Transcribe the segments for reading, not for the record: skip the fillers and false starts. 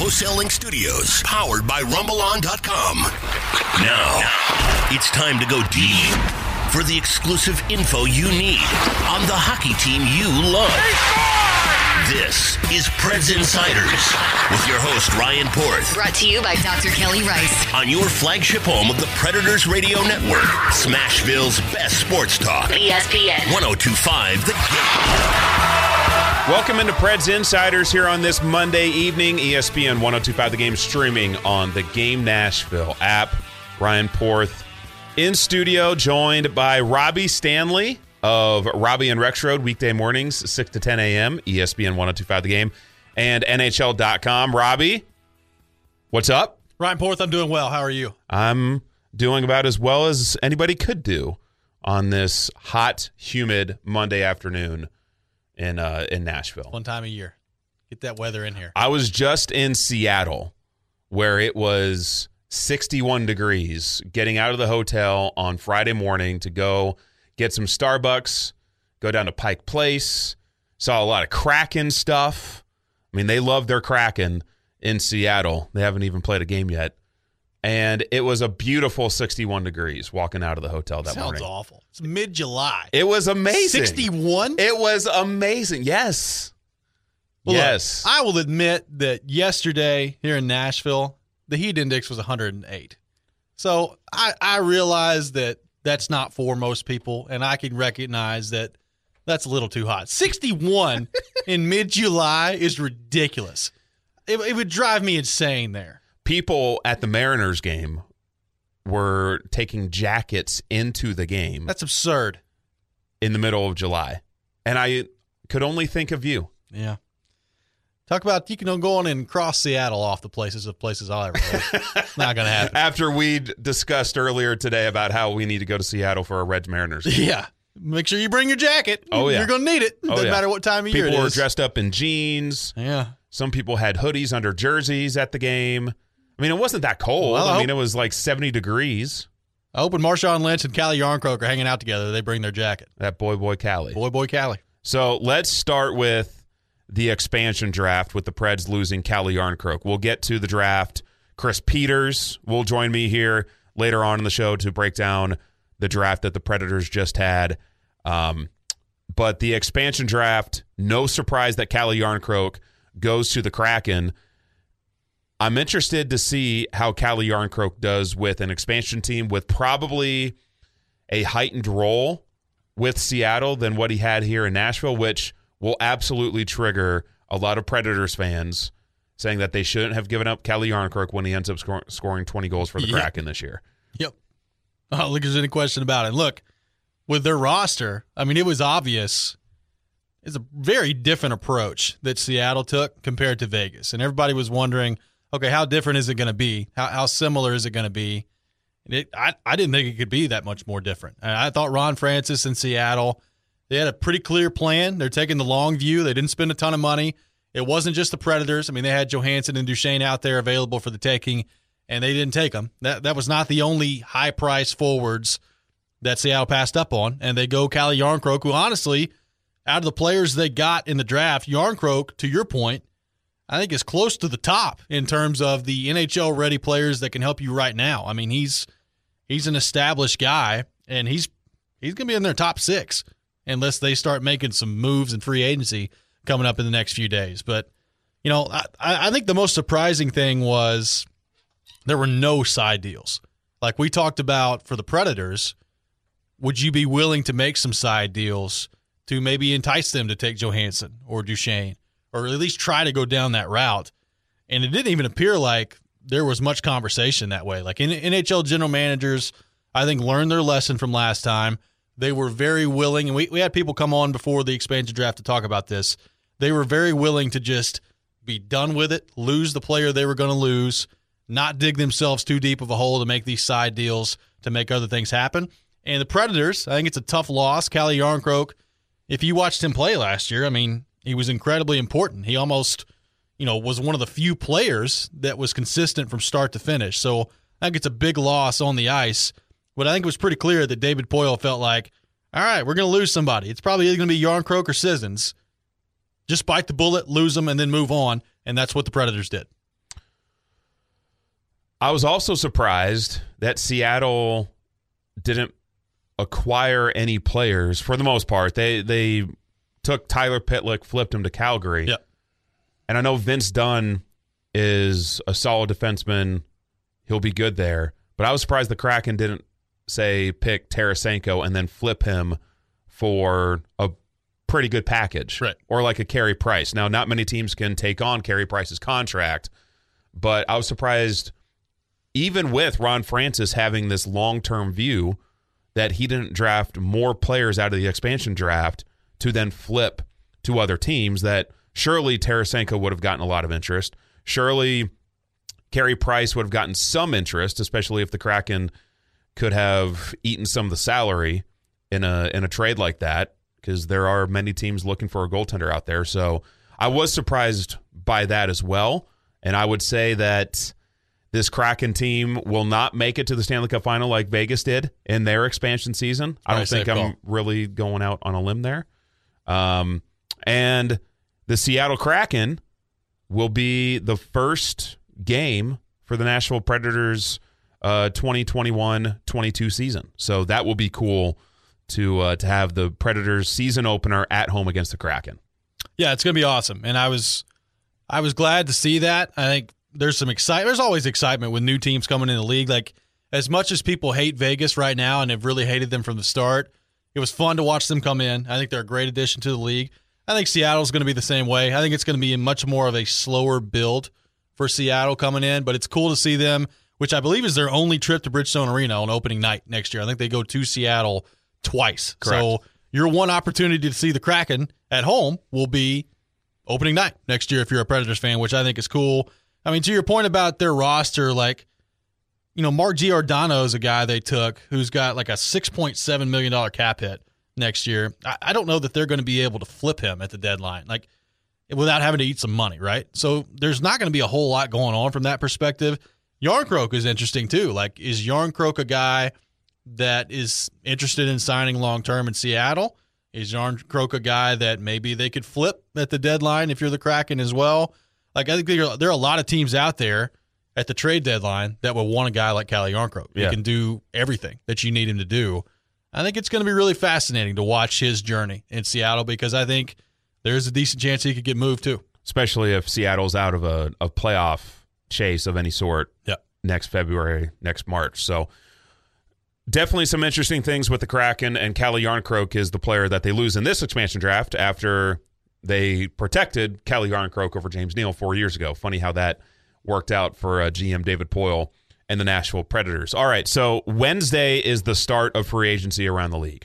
Wholesaling Studios, powered by RumbleOn.com. Now, it's time to go deep for the exclusive info you need on the hockey team you love. This is Preds Insiders with your host, Ryan Porth. Brought to you by Dr. Kelly Rice. On your flagship home of the Predators Radio Network, Smashville's best sports talk. ESPN 102.5 The Game. Welcome into Preds Insiders here on this Monday evening. ESPN 102.5 The Game streaming on the Game Nashville app. Ryan Porth in studio, joined by Robbie Stanley of Robbie and Rex Road, weekday mornings, 6 to 10 a.m., ESPN 102.5 The Game, and NHL.com. Robbie, what's up? Ryan Porth, I'm doing well. How are you? I'm doing about as well as anybody could do on this hot, humid Monday afternoon in Nashville. One time a year. Get that weather in here. I was just in Seattle, where it was 61 degrees, getting out of the hotel on Friday morning to go get some Starbucks, go down to Pike Place, saw a lot of Kraken stuff. I mean, they love their Kraken in Seattle. They haven't even played a game yet. And it was a beautiful 61 degrees walking out of the hotel that morning. Sounds awful. It's mid-July. It was amazing. 61? It was amazing. Yes. Well, yes. Look, I will admit that yesterday here in Nashville, the heat index was 108. So I realize that that's not for most people, and I can recognize that that's a little too hot. 61 in mid-July is ridiculous. It would drive me insane there. People at the Mariners game were taking jackets into the game. That's absurd. In the middle of July. And I could only think of you. Yeah. Talk about, you can go on and cross Seattle off the places I'll ever go. Not going to happen. After we discussed earlier today about how we need to go to Seattle for a Reds Mariners game. Yeah. Make sure you bring your jacket. Oh, yeah. You're going to need it. Doesn't matter what time of year it is. People were dressed up in jeans. Yeah. Some people had hoodies under jerseys at the game. I mean, it wasn't that cold. Well, I mean, it was like 70 degrees. I hope when Marshawn Lynch and Calle Yarncroke are hanging out together, they bring their jacket. That boy, Calle. Boy, Calle. So let's start with the expansion draft with the Preds losing Calle Yarncroke. We'll get to the draft. Chris Peters will join me here later on in the show to break down the draft that the Predators just had. But the expansion draft, no surprise that Calle Yarncroke goes to the Kraken. I'm interested to see how Calle Yarncroke does with an expansion team with probably a heightened role with Seattle than what he had here in Nashville, which will absolutely trigger a lot of Predators fans saying that they shouldn't have given up Calle Yarncroke when he ends up scoring 20 goals for the Kraken this year. Yep. I don't think there's any question about it. Look, with their roster, I mean, it was obvious. It's a very different approach that Seattle took compared to Vegas. And everybody was wondering, okay, how different is it going to be? How similar is it going to be? And I didn't think it could be that much more different. I thought Ron Francis in Seattle, they had a pretty clear plan. They're taking the long view. They didn't spend a ton of money. It wasn't just the Predators. I mean, they had Johansson and Duchesne out there available for the taking, and they didn't take them. That was not the only high-price forwards that Seattle passed up on, and they go Calle Yarncroke, who honestly, out of the players they got in the draft, Yarncroke, to your point, I think is close to the top in terms of the NHL-ready players that can help you right now. I mean, he's an established guy, and he's going to be in their top 6 unless they start making some moves in free agency coming up in the next few days. But, you know, I think the most surprising thing was there were no side deals. Like we talked about for the Predators, would you be willing to make some side deals to maybe entice them to take Johansson or Duchesne, or at least try to go down that route? And it didn't even appear like there was much conversation that way. Like NHL general managers, I think, learned their lesson from last time. They were very willing, and we had people come on before the expansion draft to talk about this. They were very willing to just be done with it, lose the player they were going to lose, not dig themselves too deep of a hole to make these side deals to make other things happen. And the Predators, I think it's a tough loss. Calle Yarncroke, if you watched him play last year, I mean, he was incredibly important. He almost, was one of the few players that was consistent from start to finish. So I think it's a big loss on the ice. But I think it was pretty clear that David Poile felt like, all right, we're going to lose somebody. It's probably either going to be Yarncroke or Sissons. Just bite the bullet, lose them, and then move on. And that's what the Predators did. I was also surprised that Seattle didn't acquire any players for the most part. They took Tyler Pitlick, flipped him to Calgary. Yep. And I know Vince Dunn is a solid defenseman. He'll be good there. But I was surprised the Kraken didn't, say, pick Tarasenko and then flip him for a pretty good package. Right. Or like a Carey Price. Now, not many teams can take on Carey Price's contract, but I was surprised, even with Ron Francis having this long-term view, that he didn't draft more players out of the expansion draft to then flip to other teams. That surely Tarasenko would have gotten a lot of interest. Surely Carey Price would have gotten some interest, especially if the Kraken could have eaten some of the salary in a trade like that, because there are many teams looking for a goaltender out there. So I was surprised by that as well. And I would say that this Kraken team will not make it to the Stanley Cup final like Vegas did in their expansion season. I don't think I'm really going out on a limb there. And the Seattle Kraken will be the first game for the Nashville Predators 2021-22 season. So that will be cool to have the Predators season opener at home against the Kraken. Yeah, it's going to be awesome. And I was glad to see that. I think there's some excitement. There's always excitement with new teams coming in the league. Like, as much as people hate Vegas right now and have really hated them from the start, it was fun to watch them come in. I think they're a great addition to the league. I think Seattle's going to be the same way. I think it's going to be much more of a slower build for Seattle coming in, but it's cool to see them, which I believe is their only trip to Bridgestone Arena on opening night next year. I think they go to Seattle twice. Correct. So your one opportunity to see the Kraken at home will be opening night next year if you're a Predators fan, which I think is cool. I mean, to your point about their roster, like, you know, Mark Giordano is a guy they took who's got like a $6.7 million cap hit next year. I don't know that they're going to be able to flip him at the deadline, like, without having to eat some money, right? So there's not going to be a whole lot going on from that perspective. Jarnkrok is interesting too. Like, is Jarnkrok a guy that is interested in signing long-term in Seattle? Is Jarnkrok a guy that maybe they could flip at the deadline if you're the Kraken as well? Like, I think there are a lot of teams out there at the trade deadline that will want a guy like Calle Jarnkrok. He can do everything that you need him to do. I think it's going to be really fascinating to watch his journey in Seattle, because I think there's a decent chance he could get moved too. Especially if Seattle's out of a playoff chase of any sort next February, next March. So definitely some interesting things with the Kraken, and Calle Jarnkrok is the player that they lose in this expansion draft after they protected Calle Jarnkrok over James Neal 4 years ago. Funny how that worked out for GM David Poile and the Nashville Predators. All right, so Wednesday is the start of free agency around the league.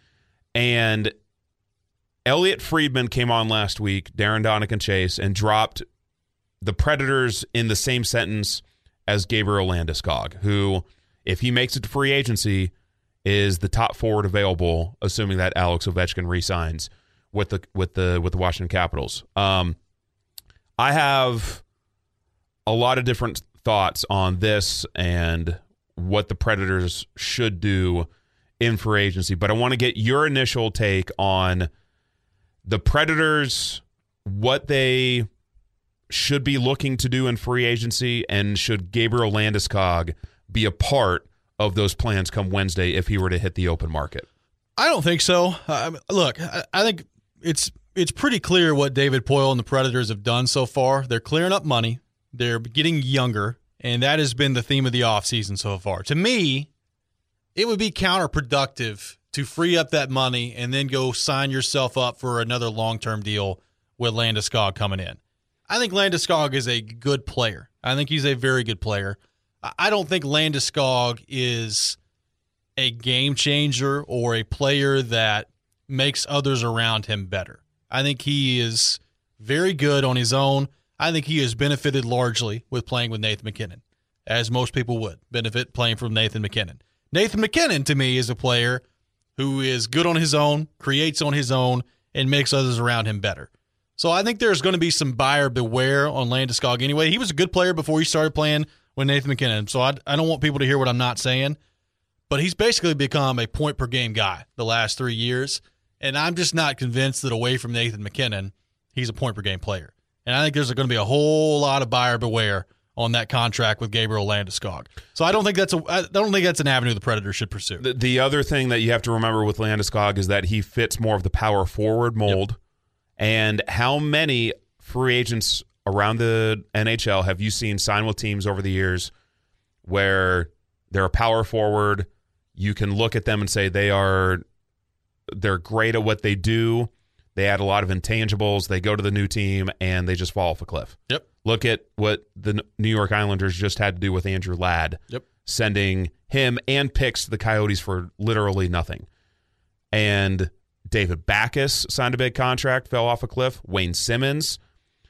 And Elliot Friedman came on last week, Darren Donican Chase, and dropped the Predators in the same sentence as Gabriel Landeskog, who, if he makes it to free agency, is the top forward available, assuming that Alex Ovechkin re-signs with the Washington Capitals. I have a lot of different thoughts on this and what the Predators should do in free agency, but I want to get your initial take on the Predators, what they should be looking to do in free agency, and should Gabriel Landeskog be a part of those plans come Wednesday if he were to hit the open market? I don't think so. Look, I think it's pretty clear what David Poile and the Predators have done so far. They're clearing up money. They're getting younger, and that has been the theme of the offseason so far. To me, it would be counterproductive to free up that money and then go sign yourself up for another long-term deal with Landeskog coming in. I think Landeskog is a good player. I think he's a very good player. I don't think Landeskog is a game changer or a player that makes others around him better. I think he is very good on his own. I think he has benefited largely with playing with Nathan MacKinnon, as most people would benefit playing from Nathan MacKinnon. Nathan MacKinnon, to me, is a player who is good on his own, creates on his own, and makes others around him better. So I think there's going to be some buyer beware on Landeskog anyway. He was a good player before he started playing with Nathan MacKinnon, so I don't want people to hear what I'm not saying. But he's basically become a point-per-game guy the last 3 years, and I'm just not convinced that away from Nathan MacKinnon, he's a point-per-game player. And I think there's going to be a whole lot of buyer beware on that contract with Gabriel Landeskog. So I don't think that's an avenue the Predators should pursue. The other thing that you have to remember with Landeskog is that he fits more of the power forward mold. Yep. And how many free agents around the NHL have you seen sign with teams over the years where they're a power forward? You can look at them and say they're great at what they do. They add a lot of intangibles. They go to the new team and they just fall off a cliff. Yep. Look at what the New York Islanders just had to do with Andrew Ladd. Yep. Sending him and picks to the Coyotes for literally nothing. And David Backes signed a big contract, fell off a cliff. Wayne Simmons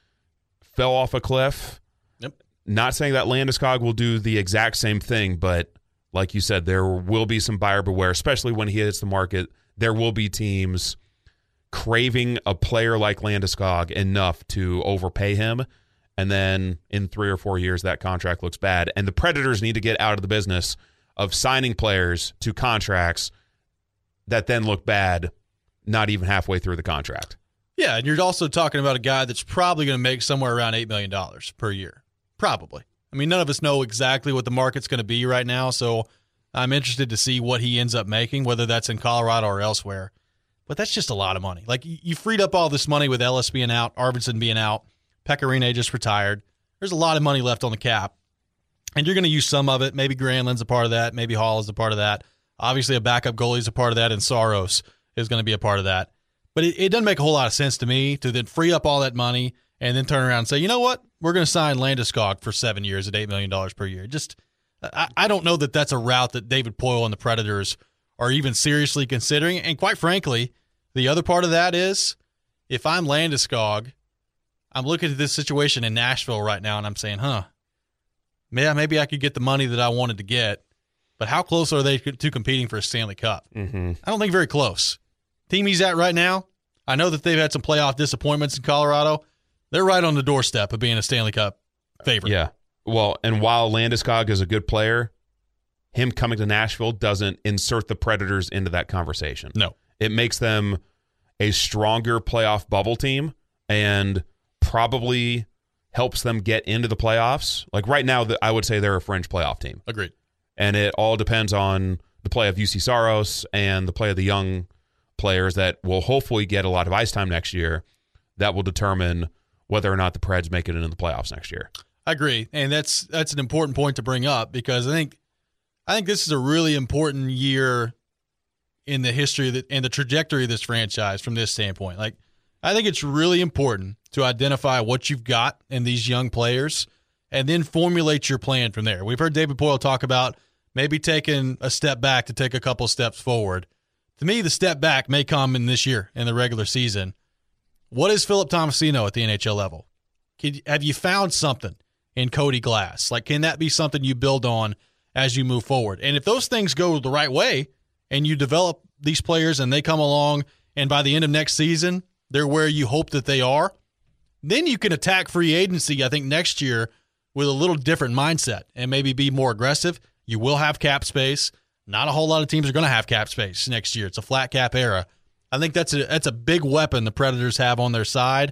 fell off a cliff. Yep. Not saying that Landeskog will do the exact same thing, but like you said, there will be some buyer beware, especially when he hits the market. There will be teams craving a player like Landeskog enough to overpay him, and then in 3 or 4 years, that contract looks bad. And the Predators need to get out of the business of signing players to contracts that then look bad not even halfway through the contract. Yeah, and you're also talking about a guy that's probably going to make somewhere around $8 million per year. Probably. I mean, none of us know exactly what the market's going to be right now, so I'm interested to see what he ends up making, whether that's in Colorado or elsewhere. But that's just a lot of money. Like, you freed up all this money with Ellis being out, Arvidsson being out, Pecorine just retired. There's a lot of money left on the cap, and you're going to use some of it. Maybe Granlund's a part of that. Maybe Hall is a part of that. Obviously, a backup goalie is a part of that, and Saros is going to be a part of that. But it doesn't make a whole lot of sense to me to then free up all that money and then turn around and say, you know what? We're going to sign Landeskog for 7 years at $8 million per year. Just, I don't know that that's a route that David Poile and the Predators are even seriously considering. And quite frankly, the other part of that is, if I'm Landeskog, I'm looking at this situation in Nashville right now and I'm saying, maybe I could get the money that I wanted to get, but how close are they to competing for a Stanley Cup? Mm-hmm. I don't think very close. Team he's at right now, I know that they've had some playoff disappointments in Colorado. They're right on the doorstep of being a Stanley Cup favorite. Yeah. Well, and while Landeskog is a good player, him coming to Nashville doesn't insert the Predators into that conversation. No. It makes them a stronger playoff bubble team and probably helps them get into the playoffs. Like right now, I would say they're a fringe playoff team. Agreed. And it all depends on the play of UC Saros and the play of the young players that will hopefully get a lot of ice time next year. That will determine whether or not the Preds make it into the playoffs next year. I agree, and that's an important point to bring up because I think this is a really important year in the history and the trajectory of this franchise from this standpoint. Like, I think it's really important to identify what you've got in these young players and then formulate your plan from there. We've heard David Poile talk about maybe taking a step back to take a couple steps forward. To me, the step back may come in this year in the regular season. What is Philip Tomasino at the NHL level? Have you found something in Cody Glass? Like, can that be something you build on as you move forward? And if those things go the right way and you develop these players and they come along and by the end of next season, they're where you hope that they are, then you can attack free agency, I think, next year with a little different mindset and maybe be more aggressive. You will have cap space. Not a whole lot of teams are going to have cap space next year. It's a flat cap era. I think that's a big weapon the Predators have on their side.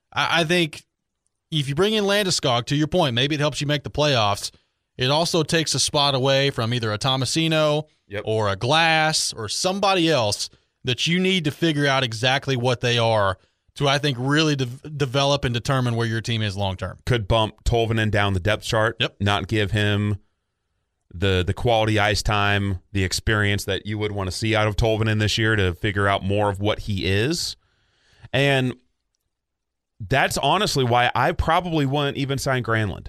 I think if you bring in Landeskog, to your point, maybe it helps you make the playoffs. It also takes a spot away from either a Tomasino or a Glass or somebody else that you need to figure out exactly what they are to, I think, really develop and determine where your team is long term. Could bump Tolvanen down the depth chart, not give him the quality ice time, the experience that you would want to see out of Tolvanen this year to figure out more of what he is. And that's honestly why I probably wouldn't even sign Granlund.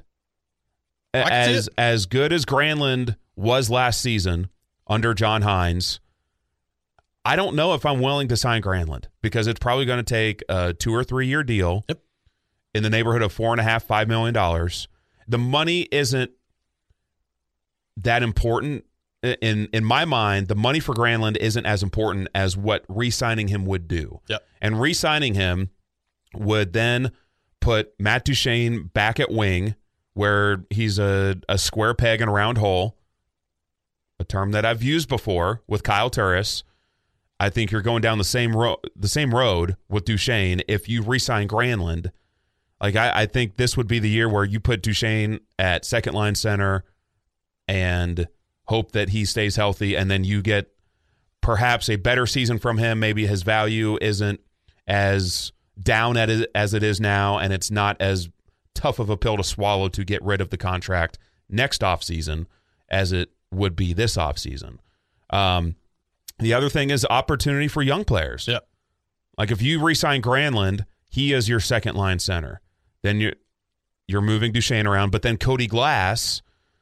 As good as Granlund was last season under John Hines, I don't know if I'm willing to sign Granlund because it's probably going to take a 2 or 3 year deal in the neighborhood of $4.5–5 million. The money isn't that important. In my mind, the money for Granlund isn't as important as what re-signing him would do. And re-signing him would then put Matt Duchene back at wing, where he's a square peg in a round hole, a term that I've used before with Kyle Turris. I think you're going down the same road with Duchene if you re-sign Granlund. Like, I think this would be the year where you put Duchesne at second line center and hope that he stays healthy, and then you get perhaps a better season from him. Maybe his value isn't as down as it is now, and it's not as tough of a pill to swallow to get rid of the contract next offseason as it would be this offseason. The other thing is opportunity for young players. Yeah. Like if you re-sign Granlund, he is your second line center. Then you're moving Duchesne around, but then Cody Glass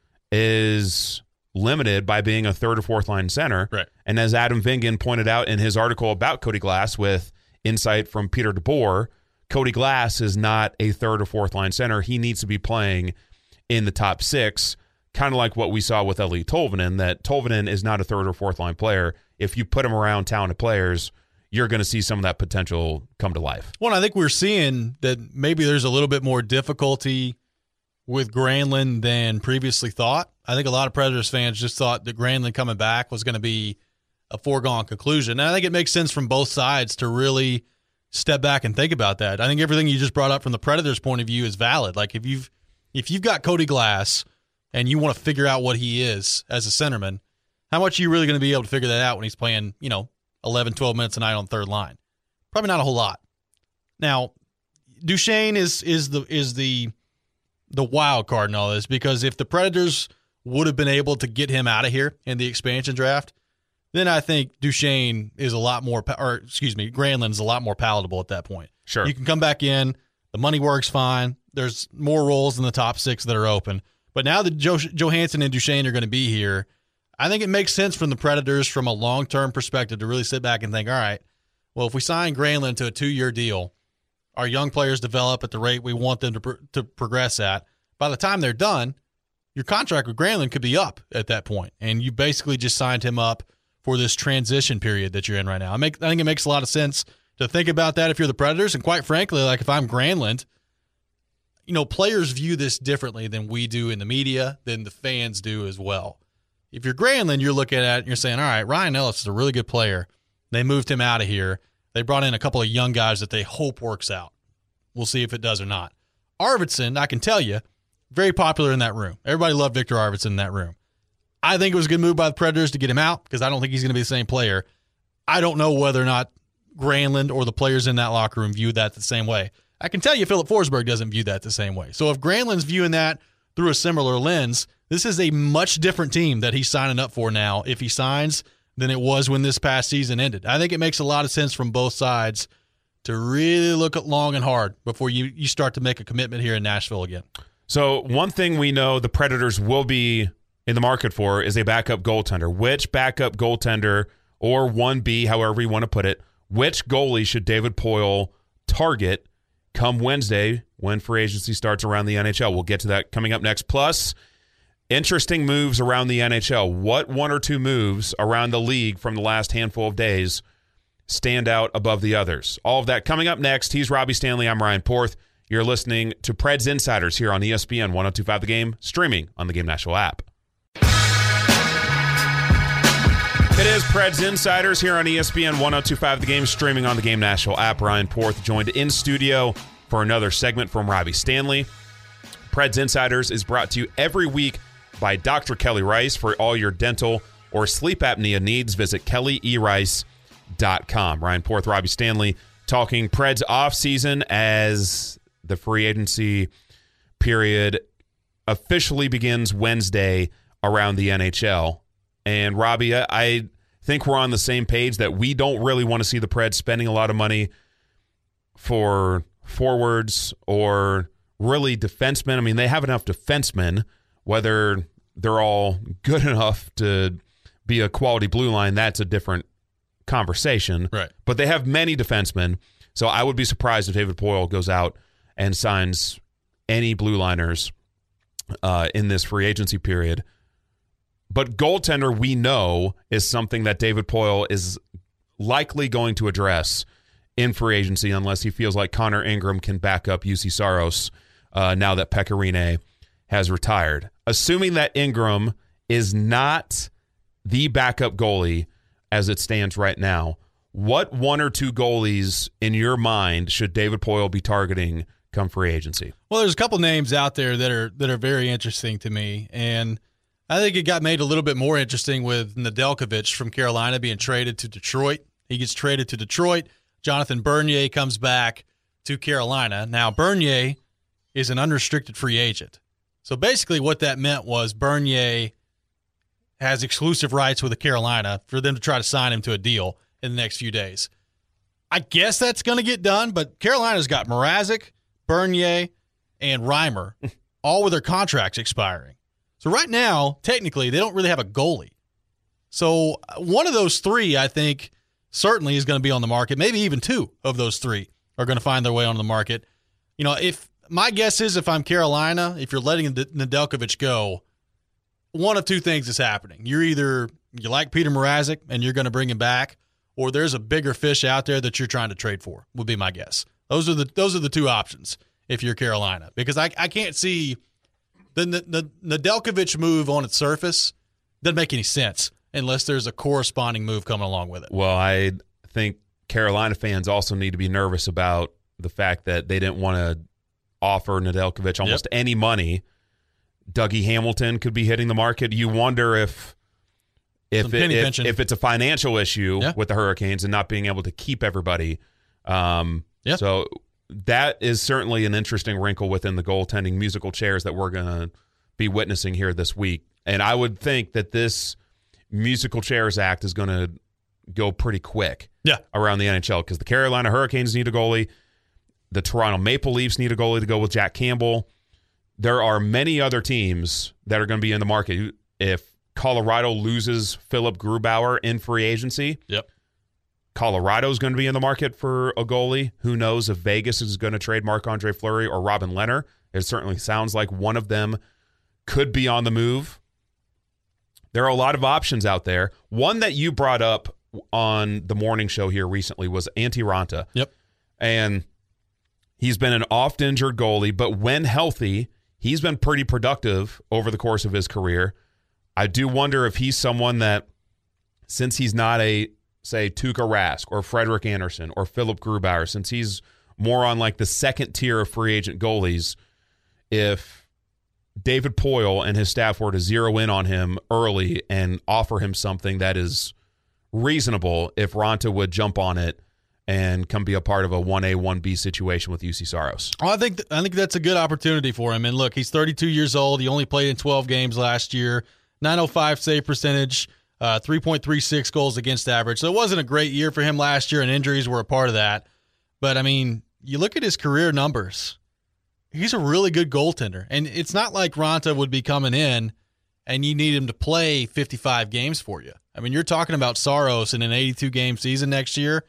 is limited by being a third or fourth line center. Right. And as Adam Vingan pointed out in his article about Cody Glass with insight from Peter DeBoer, Cody Glass is not a third or fourth line center. He needs to be playing in the top six, kind of like what we saw with Eeli Tolvanen, that Tolvanen is not a third or fourth line player. If you put him around talented players, you're going to see some of that potential come to life. Well, I think we're seeing that maybe there's a little bit more difficulty with Granlund than previously thought. I think a lot of Predators fans just thought that Granlund coming back was going to be a foregone conclusion. And I think it makes sense from both sides to really step back and think about that. I think everything you just brought up from the Predators' point of view is valid. Like if you've got Cody Glass and you want to figure out what he is as a centerman, how much are you really going to be able to figure that out when he's playing, 11, 12 minutes a night on third line? Probably not a whole lot. Now, Duchesne is the wild card in all this, because if the Predators would have been able to get him out of here in the expansion draft, then I think Duchesne is Granlund's a lot more palatable at that point. Sure. You can come back in. The money works fine. There's more roles in the top six that are open. But now that Johansson and Duchesne are going to be here, I think it makes sense from the Predators from a long-term perspective to really sit back and think, all right, well, if we sign Granlund to a 2-year deal, our young players develop at the rate we want them to progress at. By the time they're done, your contract with Granlund could be up at that point, and you basically just signed him up for this transition period that you're in right now. I think it makes a lot of sense to think about that if you're the Predators, and quite frankly, like if I'm Granlund, players view this differently than we do in the media, than the fans do as well. If you're Granlund, you're looking at it and you're saying, all right, Ryan Ellis is a really good player. They moved him out of here. They brought in a couple of young guys that they hope works out. We'll see if it does or not. Arvidsson, I can tell you, very popular in that room. Everybody loved Victor Arvidsson in that room. I think it was a good move by the Predators to get him out because I don't think he's going to be the same player. I don't know whether or not Granlund or the players in that locker room view that the same way. I can tell you Philip Forsberg doesn't view that the same way. So if Granlund's viewing that through a similar lens, this is a much different team that he's signing up for now if he signs than it was when this past season ended. I think it makes a lot of sense from both sides to really look at long and hard before you start to make a commitment here in Nashville again. So one thing we know the Predators will be in the market for is a backup goaltender. Which backup goaltender, or 1B, however you want to put it, which goalie should David Poile target come Wednesday when free agency starts around the NHL? We'll get to that coming up next. Plus, interesting moves around the NHL. What one or two moves around the league from the last handful of days stand out above the others? All of that coming up next. He's Robbie Stanley. I'm Ryan Porth. You're listening to Preds Insiders here on ESPN 102.5 The Game, streaming on the Game Nashville app. It is Preds Insiders here on ESPN 102.5 The Game, streaming on the Game Nashville app. Ryan Porth joined in studio for another segment from Robbie Stanley. Preds Insiders is brought to you every week by Dr. Kelly Rice. For all your dental or sleep apnea needs, visit kellyerice.com. Ryan Porth, Robbie Stanley, talking Preds offseason as the free agency period officially begins Wednesday around the NHL. And Robbie, I think we're on the same page that we don't really want to see the Preds spending a lot of money for forwards or really defensemen. I mean, they have enough defensemen. Whether they're all good enough to be a quality blue line, that's a different conversation. Right. But they have many defensemen, so I would be surprised if David Poile goes out and signs any blue liners in this free agency period. But goaltender, we know, is something that David Poile is likely going to address in free agency unless he feels like Connor Ingram can back up UC Saros now that Pekka Rinne has retired. Assuming that Ingram is not the backup goalie as it stands right now, what one or two goalies in your mind should David Poile be targeting come free agency. Well, there's a couple names out there that are very interesting to me, and I think it got made a little bit more interesting with Nedeljkovic from Carolina being traded to Detroit. He gets traded to Detroit. Jonathan Bernier comes back to Carolina. Now, Bernier is an unrestricted free agent. So basically what that meant was Bernier has exclusive rights with Carolina for them to try to sign him to a deal in the next few days. I guess that's going to get done, but Carolina's got Mrazek, Bernier, and Reimer, all with their contracts expiring. So right now, technically, they don't really have a goalie. So one of those three, I think, certainly is going to be on the market. Maybe even two of those three are going to find their way on the market. You know, if my guess is if I'm Carolina, if you're letting Nedeljkovic go, one of two things is happening. You like Peter Mrazek and you're going to bring him back, or there's a bigger fish out there that you're trying to trade for, would be my guess. Those are the two options if you're Carolina, because I can't see the Nedeljkovic move on its surface doesn't make any sense unless there's a corresponding move coming along with it. Well, I think Carolina fans also need to be nervous about the fact that they didn't want to offer Nedeljkovic almost any money. Dougie Hamilton could be hitting the market. You wonder if it's a financial issue with the Hurricanes and not being able to keep everybody. So that is certainly an interesting wrinkle within the goaltending musical chairs that we're going to be witnessing here this week. And I would think that this musical chairs act is going to go pretty quick around the NHL, because the Carolina Hurricanes need a goalie. The Toronto Maple Leafs need a goalie to go with Jack Campbell. There are many other teams that are going to be in the market. If Colorado loses Philip Grubauer in free agency, Colorado's going to be in the market for a goalie. Who knows if Vegas is going to trade Marc-Andre Fleury or Robin Lehner. It certainly sounds like one of them could be on the move. There are a lot of options out there. One that you brought up on the morning show here recently was Antti Raanta. And he's been an oft-injured goalie, but when healthy, he's been pretty productive over the course of his career. I do wonder if he's someone that, since he's not a, say, Tuukka Rask or Frederik Andersen or Philip Grubauer, since he's more on like the second tier of free agent goalies, if David Poile and his staff were to zero in on him early and offer him something that is reasonable, if Raanta would jump on it and come be a part of a 1A, 1B situation with UC Saros. Well, I think that's a good opportunity for him. And look, he's 32 years old. He only played in 12 games last year. .905 save percentage, 3.36 goals against average. So it wasn't a great year for him last year, and injuries were a part of that. But, I mean, you look at his career numbers. He's a really good goaltender. And it's not like Raanta would be coming in and you need him to play 55 games for you. I mean, you're talking about Saros in an 82-game season next year.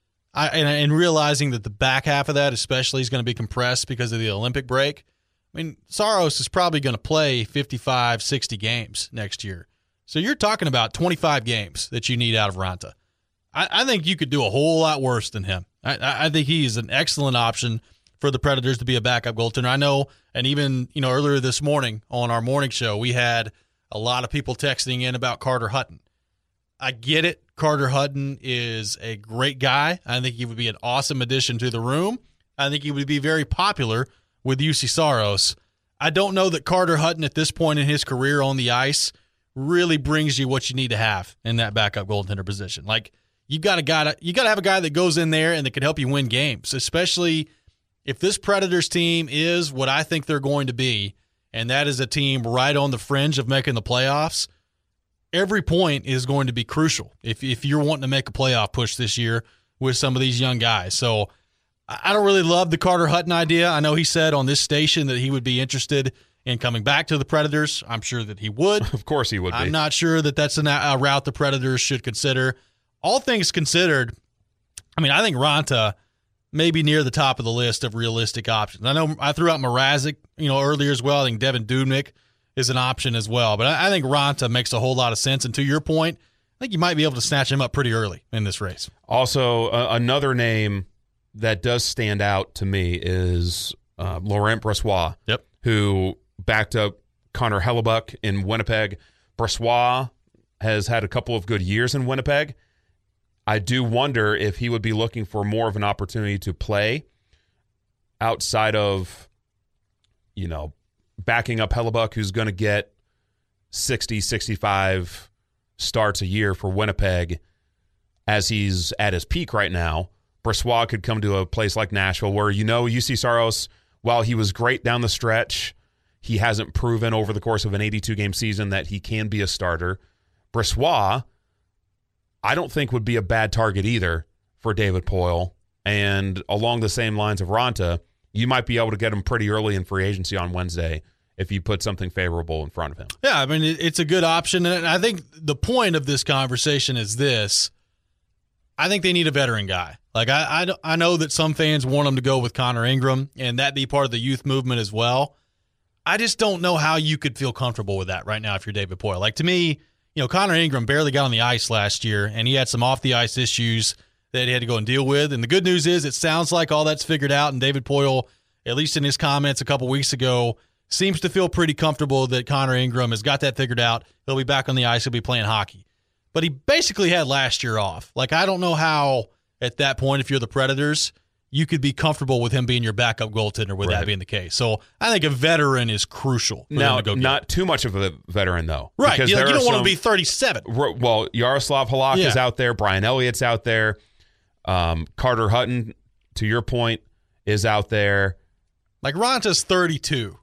And realizing that the back half of that especially is going to be compressed because of the Olympic break. I mean, Saros is probably going to play 55, 60 games next year. So you're talking about 25 games that you need out of Raanta. I think you could do a whole lot worse than him. I think he is an excellent option for the Predators to be a backup goaltender. I know, and even earlier this morning on our morning show, we had a lot of people texting in about Carter Hutton. I get it. Carter Hutton is a great guy. I think he would be an awesome addition to the room. I think he would be very popular with UC Saros. I don't know that Carter Hutton at this point in his career on the ice really brings you what you need to have in that backup goaltender position. Like, you got to have a guy that goes in there and that can help you win games, especially if this Predators team is what I think they're going to be, and that is a team right on the fringe of making the playoffs. Every point is going to be crucial if you're wanting to make a playoff push this year with some of these young guys. So I don't really love the Carter Hutton idea. I know he said on this station that he would be interested in coming back to the Predators. I'm sure that he would. Of course he would be. I'm not sure that that's a route the Predators should consider. All things considered, I mean, I think Raanta may be near the top of the list of realistic options. I know I threw out Mrazek, earlier as well. I think Devin Dubnyk is an option as well. But I think Raanta makes a whole lot of sense. And to your point, I think you might be able to snatch him up pretty early in this race. Also, another name that does stand out to me is Laurent Brossoit, who backed up Connor Hellebuck in Winnipeg. Brossoit has had a couple of good years in Winnipeg. I do wonder if he would be looking for more of an opportunity to play outside of, backing up Hellebuck, who's going to get 60, 65 starts a year for Winnipeg as he's at his peak right now. Brossoit could come to a place like Nashville where, UC Saros, while he was great down the stretch, he hasn't proven over the course of an 82-game season that he can be a starter. Brossoit, I don't think would be a bad target either for David Poile. And along the same lines of Raanta, you might be able to get him pretty early in free agency on Wednesday if you put something favorable in front of him. Yeah, I mean, it's a good option. And I think the point of this conversation is this. I think they need a veteran guy. Like, I know that some fans want him to go with Connor Ingram, and that be part of the youth movement as well. I just don't know how you could feel comfortable with that right now if you're David Poile. Like, to me, Connor Ingram barely got on the ice last year, and he had some off-the-ice issues that he had to go and deal with. And the good news is it sounds like all that's figured out, and David Poile, at least in his comments a couple weeks ago, seems to feel pretty comfortable that Connor Ingram has got that figured out. He'll be back on the ice. He'll be playing hockey. But he basically had last year off. Like, I don't know how, at that point, if you're the Predators, you could be comfortable with him being your backup goaltender with that being the case. So I think a veteran is crucial. Now, not too much of a veteran, though. Right. You don't want to be 37. Well, Yaroslav Halak is out there. Brian Elliott's out there. Carter Hutton, to your point, is out there. Like, Ranta's 32.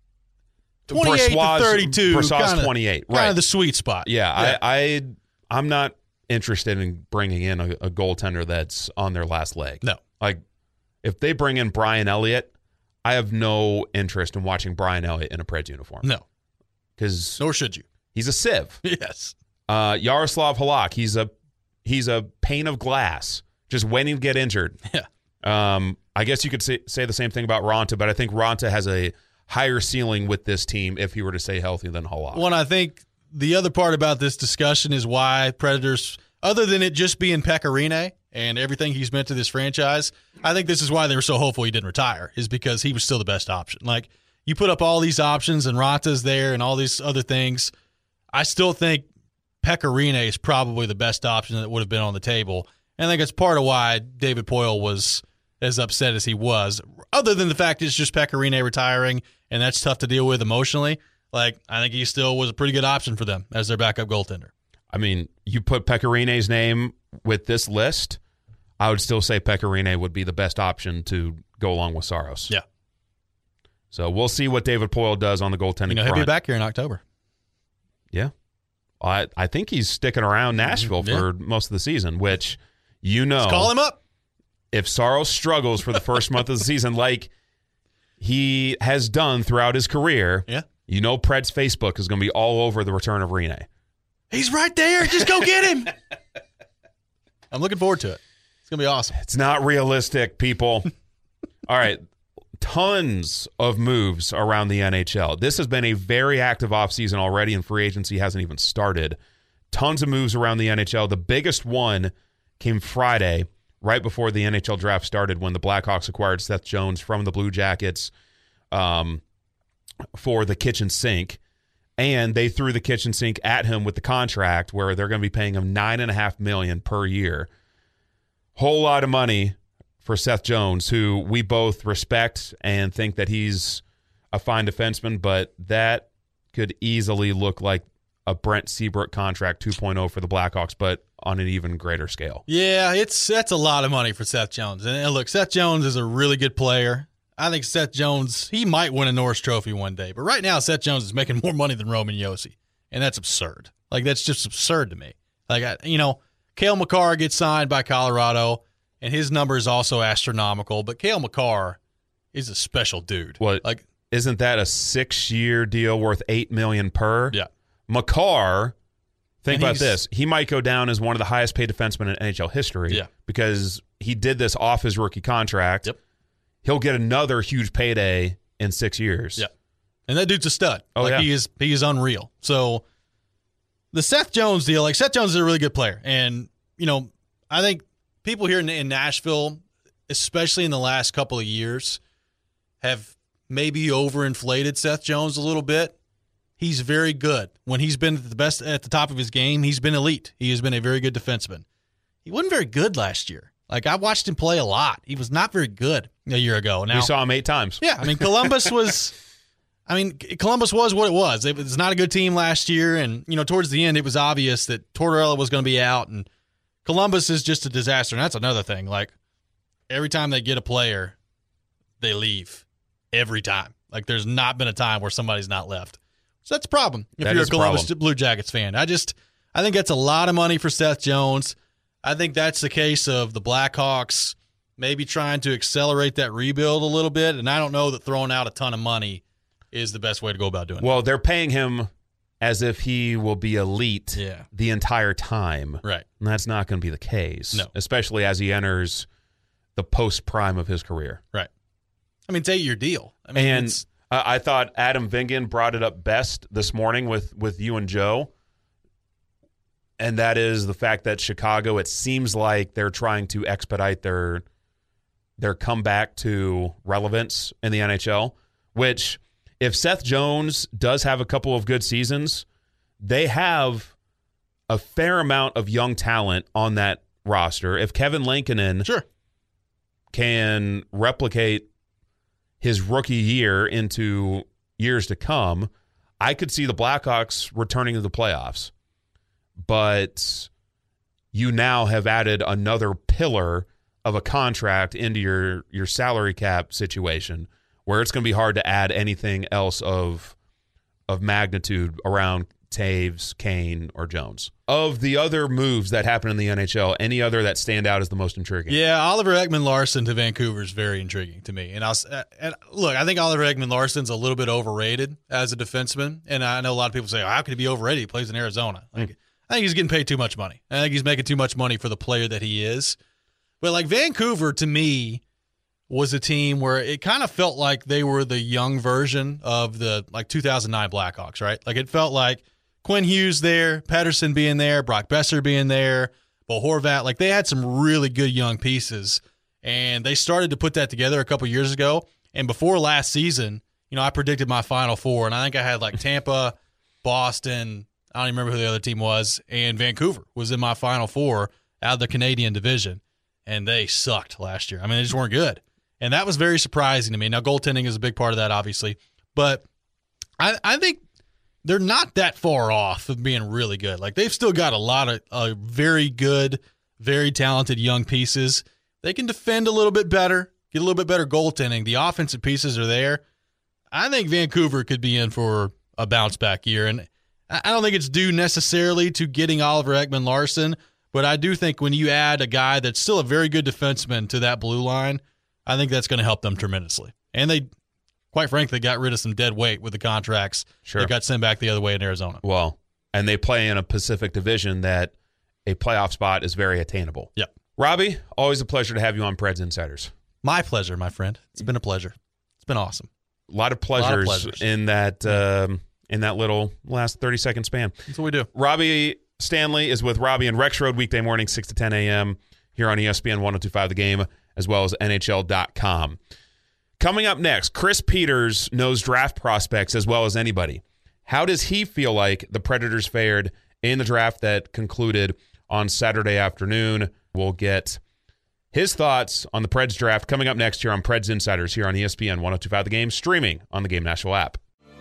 28 to 32. Brossoit's 28. Right. Kind of the sweet spot. Yeah. I'm not interested in bringing in a goaltender that's on their last leg. No. Like, if they bring in Brian Elliott, I have no interest in watching Brian Elliott in a Preds uniform. No. Because nor should you. He's a sieve. Yes. Yaroslav Halak, he's a pane of glass, just waiting to get injured. Yeah. I guess you could say the same thing about Raanta, but I think Raanta has a higher ceiling with this team if he were to stay healthy than Halak. Well, I think the other part about this discussion is why Predators, other than it just being Pekka Rinne and everything he's meant to this franchise, I think this is why they were so hopeful he didn't retire, is because he was still the best option. Like, you put up all these options and Ranta's there and all these other things, I still think Pekka Rinne is probably the best option that would have been on the table. And I think it's part of why David Poile was as upset as he was, other than the fact it's just Pekka Rinne retiring, and that's tough to deal with emotionally. Like, I think he still was a pretty good option for them as their backup goaltender. I mean, you put Pekka Rinne's name with this list, I would still say Pekka Rinne would be the best option to go along with Saros. Yeah. So we'll see what David Poile does on the goaltending front. He'll be back here in October. Yeah. I think he's sticking around Nashville for most of the season, which, Let's call him up. If Saros struggles for the first month of the season like he has done throughout his career, Preds Facebook is going to be all over the return of Rinne. He's right there. Just go get him. I'm looking forward to it. It's going to be awesome. It's not realistic, people. All right. Tons of moves around the NHL. This has been a very active offseason already, and free agency hasn't even started. Tons of moves around the NHL. The biggest one came Friday, right before the NHL draft started, when the Blackhawks acquired Seth Jones from the Blue Jackets for the kitchen sink. And they threw the kitchen sink at him with the contract where they're going to be paying him $9.5 million per year. Whole lot of money for Seth Jones, who we both respect and think that he's a fine defenseman, but that could easily look like a Brent Seabrook contract 2.0 for the Blackhawks, but on an even greater scale. Yeah, that's a lot of money for Seth Jones. And look, Seth Jones is a really good player. I think Seth Jones, he might win a Norris Trophy one day, but right now Seth Jones is making more money than Roman Josi, and that's absurd. Like, that's just absurd to me. Like, Cale Makar gets signed by Colorado, and his number is also astronomical, but Cale Makar is a special dude. What? Like, isn't that a 6-year deal worth $8 million per? Yeah. Makar, think about this. He might go down as one of the highest paid defensemen in NHL history because he did this off his rookie contract. Yep. He'll get another huge payday in 6 years. Yeah. And that dude's a stud. Oh, yeah. He is unreal. So the Seth Jones deal, like, Seth Jones is a really good player. And, I think people here in Nashville, especially in the last couple of years, have maybe overinflated Seth Jones a little bit. He's very good. When he's been at the top of his game, he's been elite. He has been a very good defenseman. He wasn't very good last year. Like, I watched him play a lot. He was not very good a year ago. Now, we saw him 8 times. Yeah, I mean, Columbus was what it was. It was not a good team last year, and, towards the end, it was obvious that Tortorella was going to be out, and Columbus is just a disaster, and that's another thing. Like, every time they get a player, they leave. Every time. Like, there's not been a time where somebody's not left. So that's a problem if you're a Columbus Blue Jackets fan. I think that's a lot of money for Seth Jones. I think that's the case of the Blackhawks maybe trying to accelerate that rebuild a little bit, and I don't know that throwing out a ton of money is the best way to go about doing it. Well, they're paying him as if he will be elite the entire time. Right. And that's not going to be the case. No. Especially as he enters the post-prime of his career. Right. I mean, it's an 8-year deal. I mean, I thought Adam Vingan brought it up best this morning with you and Joe, and that is the fact that Chicago, it seems like they're trying to expedite their comeback to relevance in the NHL, which if Seth Jones does have a couple of good seasons, they have a fair amount of young talent on that roster. If Kevin Lankinen can replicate his rookie year into years to come, I could see the Blackhawks returning to the playoffs. But you now have added another pillar of a contract into your salary cap situation where it's going to be hard to add anything else of magnitude around Taves, Kane, or Jones. Of the other moves that happen in the NHL, any other that stand out as the most intriguing? Yeah, Oliver Ekman-Larsson to Vancouver is very intriguing to me. And look, I think Oliver Ekman-Larsson's a little bit overrated as a defenseman. And I know a lot of people say, how could he be overrated? He plays in Arizona. I think he's getting paid too much money. I think he's making too much money for the player that he is. But like Vancouver, to me, was a team where it kind of felt like they were the young version of the 2009 Blackhawks, right? Like it felt like Quinn Hughes there, Pettersson being there, Brock Besser being there, Bo Horvat. Like they had some really good young pieces, and they started to put that together a couple years ago. And before last season, I predicted my Final Four, and I think I had like Tampa, Boston, I don't even remember who the other team was, and Vancouver was in my Final Four out of the Canadian division, and they sucked last year. I mean, they just weren't good. And that was very surprising to me. Now, goaltending is a big part of that, obviously. But I think they're not that far off of being really good. Like, they've still got a lot of very good, very talented young pieces. They can defend a little bit better, get a little bit better goaltending. The offensive pieces are there. I think Vancouver could be in for a bounce-back year. And I don't think it's due necessarily to getting Oliver Ekman-Larsson, but I do think when you add a guy that's still a very good defenseman to that blue line, I think that's going to help them tremendously. And they, quite frankly, got rid of some dead weight with the contracts that got sent back the other way in Arizona. Well, and they play in a Pacific Division that a playoff spot is very attainable. Yep. Robbie, always a pleasure to have you on Preds Insiders. My pleasure, my friend. It's been a pleasure. It's been awesome. A lot of pleasures in that little last 30-second span. That's what we do. Robbie Stanley is with Robbie and Rex Road weekday morning, 6 to 10 a.m. here on ESPN 102.5 The Game, as well as NHL.com. Coming up next, Chris Peters knows draft prospects as well as anybody. How does he feel like the Predators fared in the draft that concluded on Saturday afternoon? We'll get his thoughts on the Preds draft coming up next here on Preds Insiders here on ESPN 102.5 The Game, streaming on the Game Nashville app.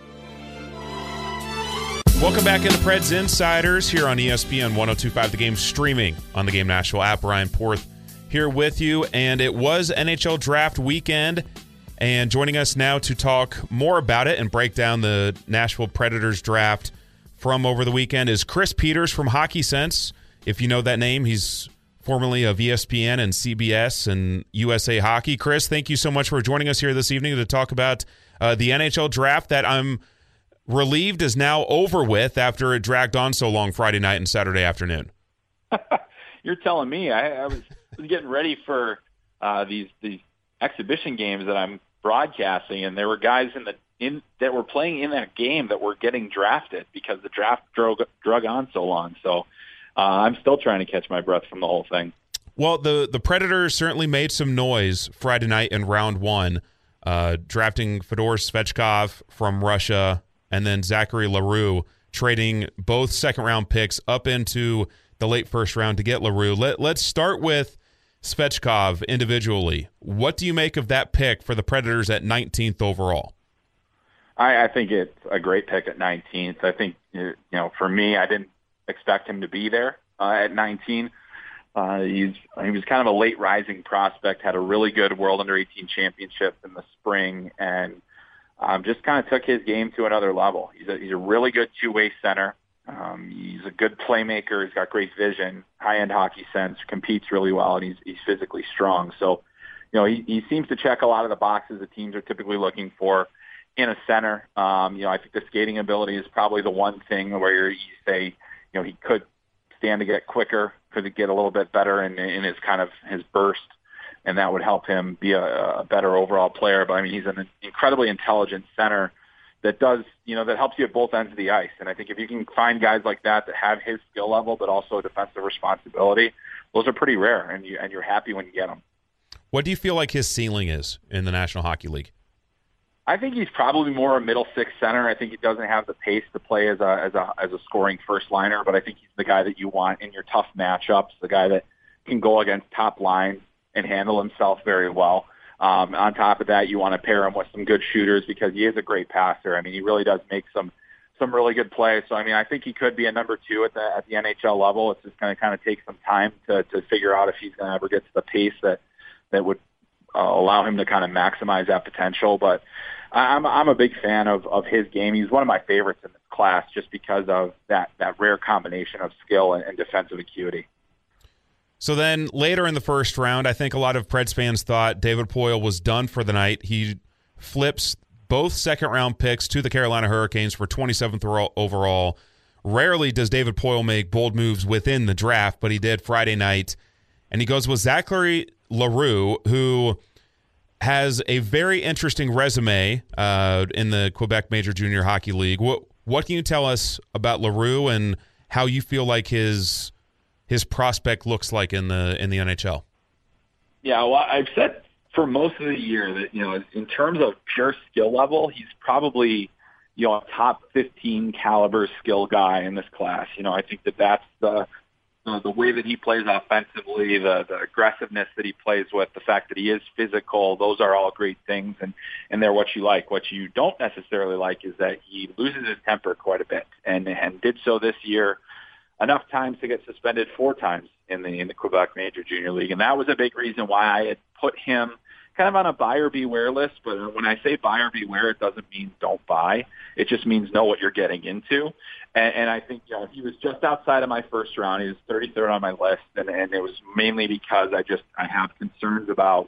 Welcome back into Preds Insiders here on ESPN 102.5 The Game, streaming on the Game Nashville app. Ryan Porth here with you, and it was NHL draft weekend, and joining us now to talk more about it and break down the Nashville Predators draft from over the weekend is Chris Peters from Hockey Sense. If you know that name, he's formerly of ESPN and CBS and USA Hockey. Chris, thank you so much for joining us here this evening to talk about the NHL draft that I'm relieved is now over with after it dragged on so long Friday night and Saturday afternoon. You're telling me. I was getting ready for these exhibition games that I'm broadcasting, and there were guys that were playing in that game that were getting drafted because the draft drug on so long. So I'm still trying to catch my breath from the whole thing. Well, the Predators certainly made some noise Friday night in round one, drafting Fedor Svechkov from Russia and then Zachary LaRue, trading both second-round picks up into the late first round to get LaRue. Let's start with Svechkov individually. What do you make of that pick for the Predators at 19th overall? I think it's a great pick at 19th. I think, for me, I didn't expect him to be there at 19. He was kind of a late rising prospect, had a really good World Under-18 championship in the spring, and just kind of took his game to another level. He's a really good two-way center. He's a good playmaker. He's got great vision, high-end hockey sense, competes really well, and he's physically strong. So, he seems to check a lot of the boxes that teams are typically looking for in a center. I think the skating ability is probably the one thing where you say, he could stand to get quicker, could get a little bit better in his kind of his burst, and that would help him be a better overall player. But I mean, he's an incredibly intelligent center that does, that helps you at both ends of the ice. And I think if you can find guys like that have his skill level, but also defensive responsibility, those are pretty rare, and you're happy when you get them. What do you feel like his ceiling is in the National Hockey League? I think he's probably more a middle six center. I think he doesn't have the pace to play as a scoring first liner, but I think he's the guy that you want in your tough matchups, the guy that can go against top lines and handle himself very well. On top of that, you want to pair him with some good shooters because he is a great passer. I mean, he really does make some really good plays. So, I mean, I think he could be a number 2 at the NHL level. It's just going to kind of take some time to figure out if he's going to ever get to the pace that would allow him to kind of maximize that potential. But I'm a big fan of his game. He's one of my favorites in this class just because of that rare combination of skill and defensive acuity. So then later in the first round, I think a lot of Preds fans thought David Poile was done for the night. He flips both second-round picks to the Carolina Hurricanes for 27th overall. Rarely does David Poile make bold moves within the draft, but he did Friday night. And he goes with Zachary Leroux, who has a very interesting resume in the Quebec Major Junior Hockey League. What can you tell us about Leroux and how you feel like his prospect looks like in the NHL? Yeah, well, I've said for most of the year that, in terms of pure skill level, he's probably, a top 15 caliber skill guy in this class. I think that's the way that he plays offensively, the aggressiveness that he plays with, the fact that he is physical, those are all great things, and they're what you like. What you don't necessarily like is that he loses his temper quite a bit, and did so this year enough times to get suspended 4 times in the Quebec Major Junior League. And that was a big reason why I had put him kind of on a buyer beware list. But when I say buyer beware, it doesn't mean don't buy. It just means know what you're getting into. And I think, he was just outside of my first round. He was 33rd on my list. And it was mainly because I have concerns about,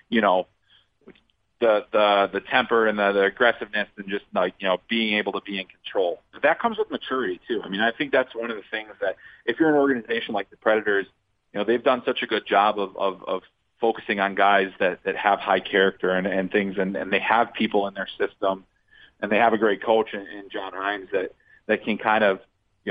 the temper and the aggressiveness and just being able to be in control. But that comes with maturity too. I mean, I think that's one of the things that if you're an organization like the Predators, they've done such a good job of focusing on guys that have high character and things, and they have people in their system, and they have a great coach in John Hines that can kind of,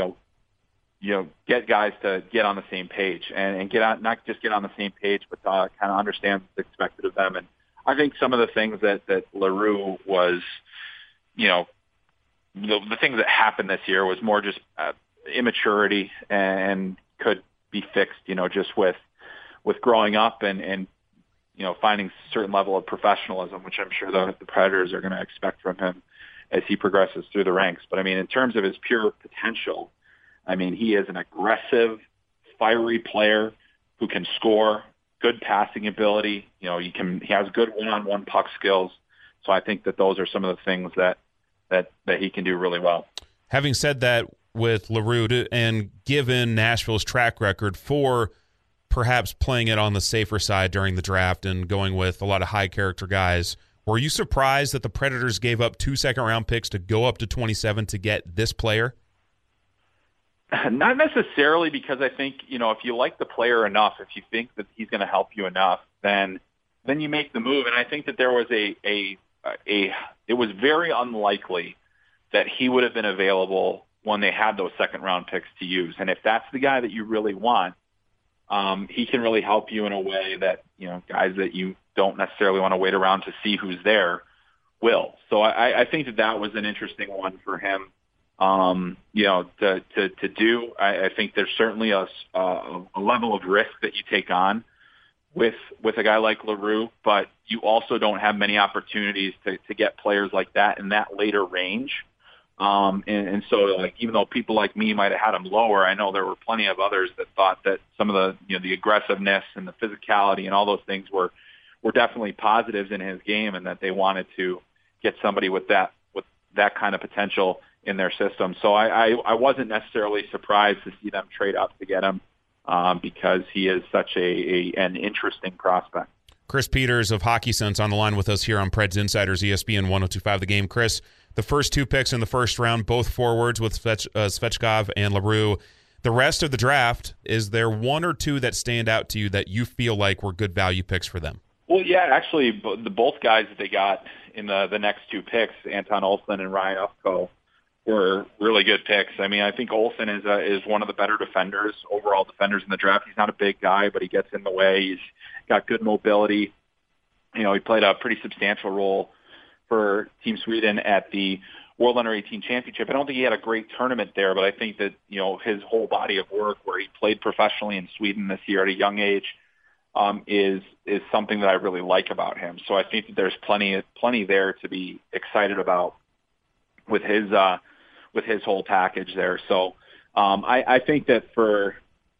get guys to get on the same page and not just get on the same page, but kind of understand what's expected of them. And I think some of the things that Leroux was, the things that happened this year was more just immaturity and could be fixed, just with growing up and finding a certain level of professionalism, which I'm sure the Predators are going to expect from him as he progresses through the ranks. But I mean, in terms of his pure potential, I mean, he is an aggressive, fiery player who can score, good passing ability. He has good one-on-one puck skills. So I think that those are some of the things that he can do really well. Having said that, with Leroux, and given Nashville's track record for perhaps playing it on the safer side during the draft and going with a lot of high-character guys, were you surprised that the Predators gave up 2 second-round picks to go up to 27 to get this player? Not necessarily, because I think, if you like the player enough, if you think that he's going to help you enough, then you make the move. And I think that there was it was very unlikely that he would have been available when they had those second-round picks to use. And if that's the guy that you really want, he can really help you in a way that, guys that you don't necessarily want to wait around to see who's there will. So I think that was an interesting one for him. To do. I think there's certainly a level of risk that you take on with a guy like LaRue, but you also don't have many opportunities to get players like that in that later range. And so, like, even though people like me might have had him lower, I know there were plenty of others that thought that some of the aggressiveness and the physicality and all those things were definitely positives in his game, and that they wanted to get somebody with that kind of potential in their system. So I wasn't necessarily surprised to see them trade up to get him, because he is such an interesting prospect. Chris Peters of Hockey Sense on the line with us here on Preds Insiders, ESPN 102.5 The Game. Chris, the first 2 picks in the first round, both forwards with Svechkov and LaRue. The rest of the draft, is there one or two that stand out to you that you feel like were good value picks for them? Well, yeah, actually, both guys that they got in the next 2 picks, Anton Olsen and Ryan Ufko, were really good picks. I mean, I think Olsen is one of the better defenders, overall defenders in the draft. He's not a big guy, but he gets in the way. He's got good mobility. He played a pretty substantial role for Team Sweden at the World Under-18 Championship. I don't think he had a great tournament there, but I think that, his whole body of work where he played professionally in Sweden this year at a young age is something that I really like about him. So I think that there's plenty there to be excited about with his whole package there. So I think that for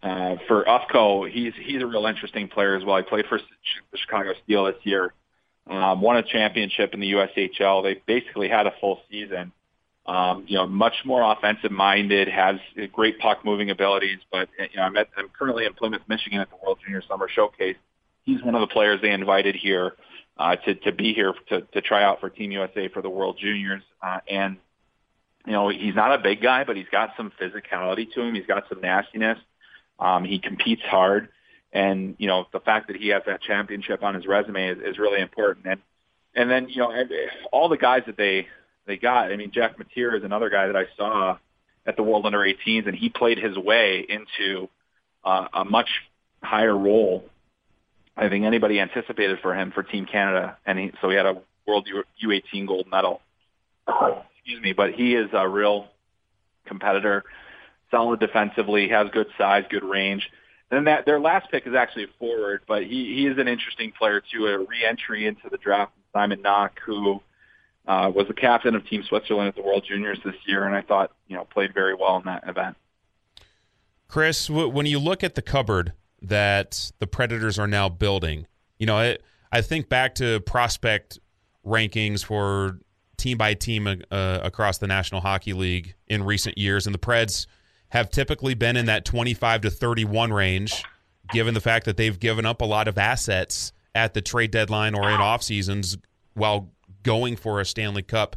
Ufko, he's a real interesting player as well. He played for the Chicago Steel this year, won a championship in the USHL. They basically had a full season. Much more offensive minded, has great puck moving abilities. But I'm currently in Plymouth, Michigan at the World Junior Summer Showcase. He's one of the players they invited here to be here to try out for Team USA for the World Juniors. And he's not a big guy, but he's got some physicality to him. He's got some nastiness. He competes hard. And, the fact that he has that championship on his resume is really important. And then, all the guys that they got, I mean, Jack Mateer is another guy that I saw at the World Under-18s, and he played his way into a much higher role I think anybody anticipated for him for Team Canada. And so he had a World U18 gold medal. Excuse me, but he is a real competitor, solid defensively, has good size, good range. And then their last pick is actually a forward, but he is an interesting player too, a re-entry into the draft, Simon Knock, who was the captain of Team Switzerland at the World Juniors this year, and I thought, played very well in that event. Chris, when you look at the cupboard that the Predators are now building, I think back to prospect rankings for team by team across the National Hockey League in recent years, and the Preds have typically been in that 25 to 31 range, given the fact that they've given up a lot of assets at the trade deadline or in off seasons while going for a Stanley Cup.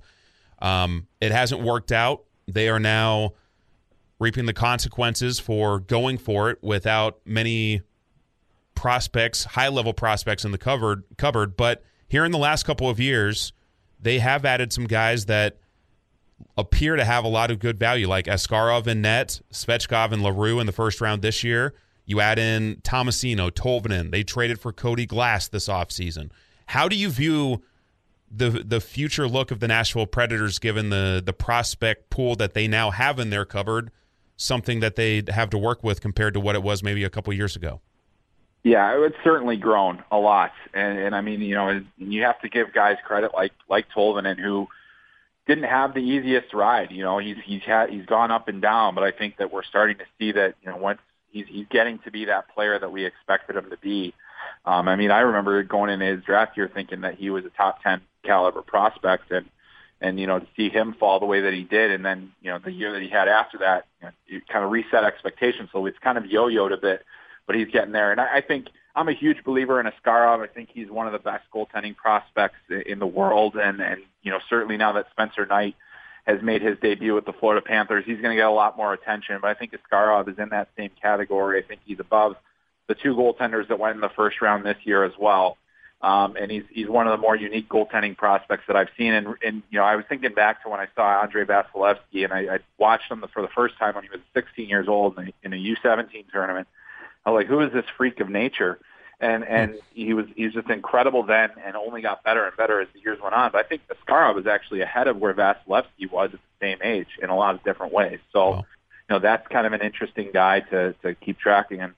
It hasn't worked out. They are now reaping the consequences for going for it without many prospects, high-level prospects in the cupboard. But here in the last couple of years, they have added some guys that appear to have a lot of good value, like Askarov in net, Svechkov and LaRue in the first round this year. You add in Tomasino, Tolvanen. They traded for Cody Glass this offseason. How do you view the future look of the Nashville Predators, given the prospect pool that they now have in their cupboard, something that they have to work with compared to what it was maybe a couple years ago? Yeah, it's certainly grown a lot. And I mean, you have to give guys credit like Tolvanen, who didn't have the easiest ride. He's gone up and down, but I think that we're starting to see that, once he's getting to be that player that we expected him to be. I mean, I remember going into his draft year thinking that he was a top 10 caliber prospect, and to see him fall the way that he did, and then the year that he had after that, it kind of reset expectations. So it's kind of yo-yoed a bit, but he's getting there. And I think I'm a huge believer in Askarov. I think he's one of the best goaltending prospects in the world, and certainly now that Spencer Knight has made his debut with the Florida Panthers, he's going to get a lot more attention. But I think Askarov is in that same category. I think he's above the two goaltenders that went in the first round this year as well. And he's one of the more unique goaltending prospects that I've seen. And I was thinking back to when I saw Andrei Vasilevsky, and I watched him for the first time when he was 16 years old in a U17 tournament. I was like, who is this freak of nature? And he's just incredible then, and only got better and better as the years went on. But I think Askarov was actually ahead of where Vasilevsky was at the same age in a lot of different ways. So, that's kind of an interesting guy to keep tracking. And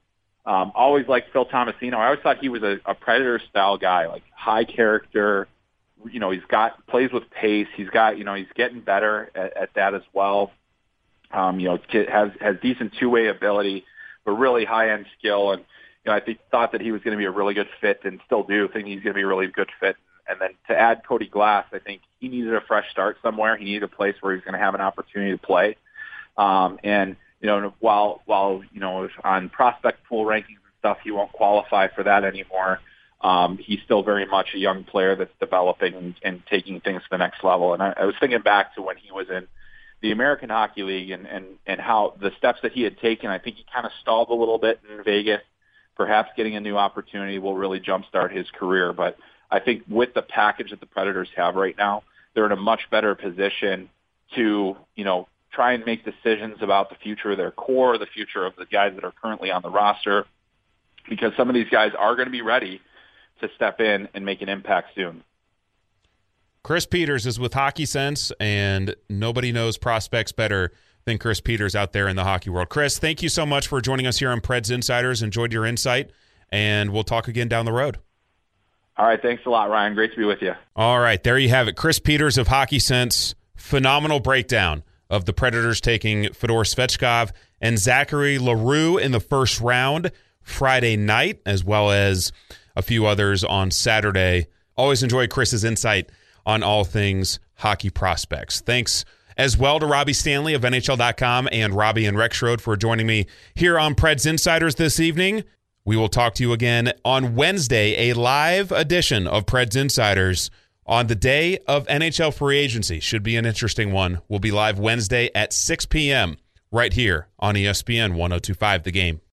Always liked Phil Tomasino. I always thought he was a Predator-style guy, like high character. You know, plays with pace. He's getting better at that as well. You know, has decent two-way ability, but really high-end skill. And, you know, I thought that he was going to be a really good fit, and still do think he's going to be a really good fit. And then to add Cody Glass, I think he needed a fresh start somewhere. He needed a place where he's going to have an opportunity to play. And, you know, while, you know, on prospect pool rankings and stuff, he won't qualify for that anymore. He's still very much a young player that's developing and taking things to the next level. And I was thinking back to when he was in the American Hockey League and how the steps that he had taken. I think he kind of stalled a little bit in Vegas. Perhaps getting a new opportunity will really jumpstart his career. But I think with the package that the Predators have right now, they're in a much better position to, you know, try and make decisions about the future of their core, the future of the guys that are currently on the roster, because some of these guys are going to be ready to step in and make an impact soon. Chris Peters is with Hockey Sense, and nobody knows prospects better than Chris Peters out there in the hockey world. Chris, thank you so much for joining us here on Preds Insiders. Enjoyed your insight, and we'll talk again down the road. All right, thanks a lot, Ryan. Great to be with you. All right, there you have it. Chris Peters of Hockey Sense, phenomenal breakdown of the Predators taking Fedor Svechkov and Zachary LaRue in the first round Friday night, as well as a few others on Saturday. Always enjoy Chris's insight on all things hockey prospects. Thanks as well to Robbie Stanley of NHL.com and Robbie and Rexroad for joining me here on Preds Insiders this evening. We will talk to you again on Wednesday, a live edition of Preds Insiders on the day of NHL free agency. Should be an interesting one. We'll be live Wednesday at 6 p.m. right here on ESPN 102.5 The Game.